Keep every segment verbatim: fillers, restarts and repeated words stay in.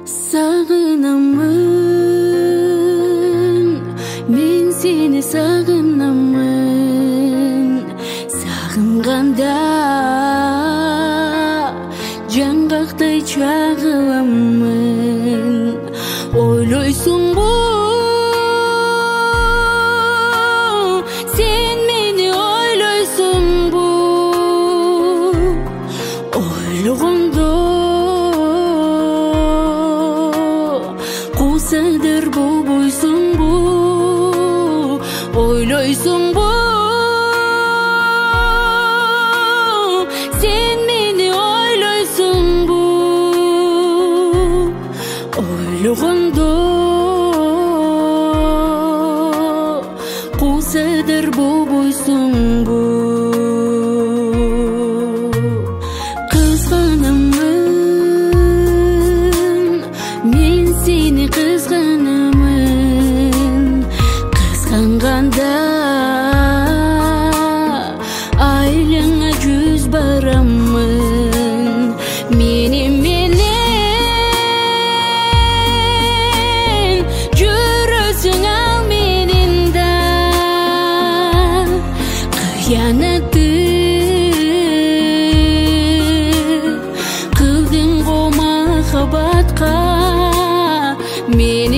Sağınamın, men seni sağınamın. Sağınganda жаңғақтай чағыламын. Ойлойсың bu, sen meni ойлойсың bu. Ойлағанда қусадыр болбойсың bu. Ойлойсың bu, sen meni ойлойсың bu. Ойлағанда қусадыр болбойсың bu. Қызғанамын, мен сені қызғанамын. Қызғанғанда айлаңа жүз барамын. Мені менен жүресің ал менен қиянатты қылдың ғой махаббатқа. Мені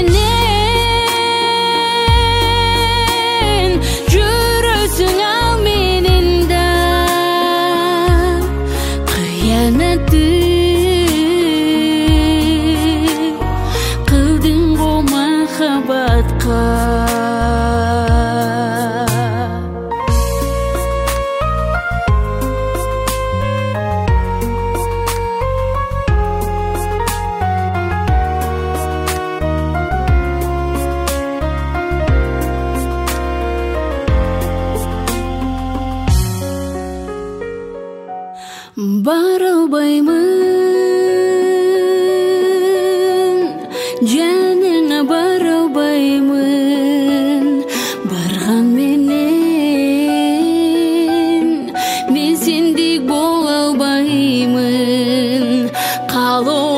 менен жүресің ал менен қиянатты қылдың ғой махаббатқа. Бара албаймын, жаныңа бара албаймын. Барған менен мен сендей бола албаймын. Қалу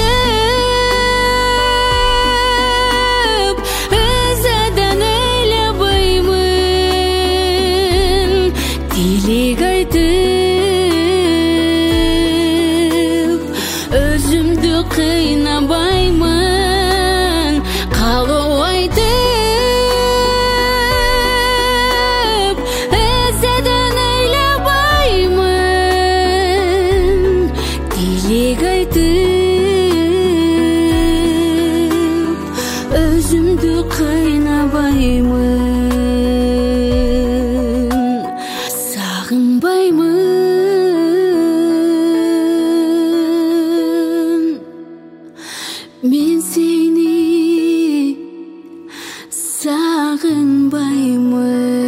айтып ызадан ойлабаймын. Тілек айтып өзімді қинабаймын. Қалу айтып ызадан ойлабаймын. Тілек айтып өзімді қинабаймын. Сағынбаймын, мен сені сағынбаймын.